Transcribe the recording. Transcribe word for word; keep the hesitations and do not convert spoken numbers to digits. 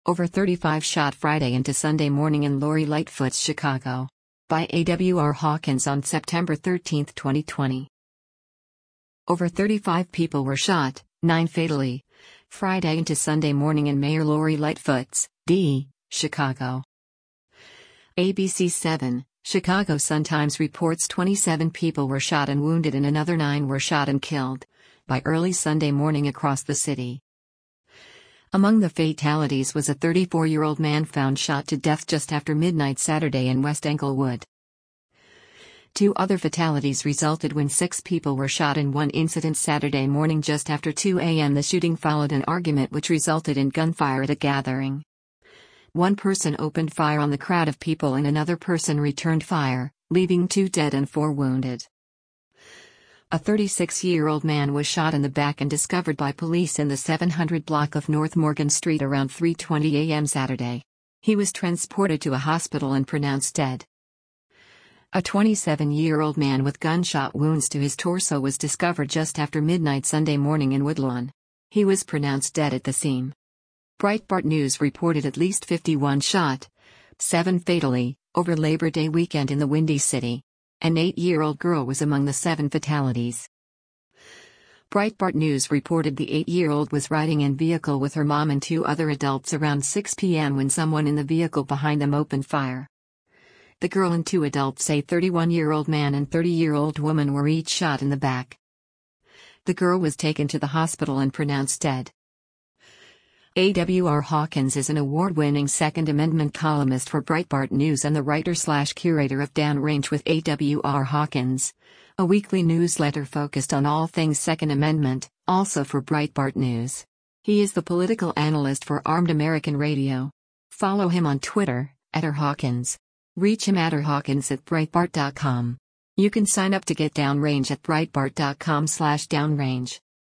Over thirty-five shot Friday into Sunday morning in Lori Lightfoot's Chicago. By A W R Hawkins on September thirteenth, twenty twenty. Over thirty-five people were shot, nine fatally, Friday into Sunday morning in Mayor Lori Lightfoot's, D. Chicago. A B C seven, Chicago Sun-Times reports twenty-seven people were shot and wounded and another nine were shot and killed by early Sunday morning across the city. Among the fatalities was a thirty-four-year-old man found shot to death just after midnight Saturday in West Englewood. Two other fatalities resulted when six people were shot in one incident Saturday morning just after two a m The shooting followed an argument which resulted in gunfire at a gathering. One person opened fire on the crowd of people and another person returned fire, leaving two dead and four wounded. A thirty-six-year-old man was shot in the back and discovered by police in the seven hundred block of North Morgan Street around three twenty a m Saturday. He was transported to a hospital and pronounced dead. A twenty-seven-year-old man with gunshot wounds to his torso was discovered just after midnight Sunday morning in Woodlawn. He was pronounced dead at the scene. Breitbart News reported at least fifty-one shot, seven fatally, over Labor Day weekend in the Windy City. An eight-year-old girl was among the seven fatalities. Breitbart News reported the eight-year-old was riding in vehicle with her mom and two other adults around six p m when someone in the vehicle behind them opened fire. The girl and two adults, a thirty-one-year-old man and thirty-year-old woman, were each shot in the back. The girl was taken to the hospital and pronounced dead. A W R Hawkins is an award-winning Second Amendment columnist for Breitbart News and the writer-slash-curator of Downrange with A W R Hawkins, a weekly newsletter focused on all things Second Amendment, also for Breitbart News. He is the political analyst for Armed American Radio. Follow him on Twitter, at R Hawkins. Reach him at r hawkins at breitbart dot com. You can sign up to get Downrange at breitbart dot com slash downrange.